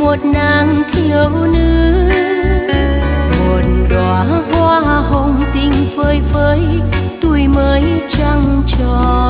một nàng thiếu nữ, một đóa hoa hồng tình phơi phới tuổi mới trăng tròn.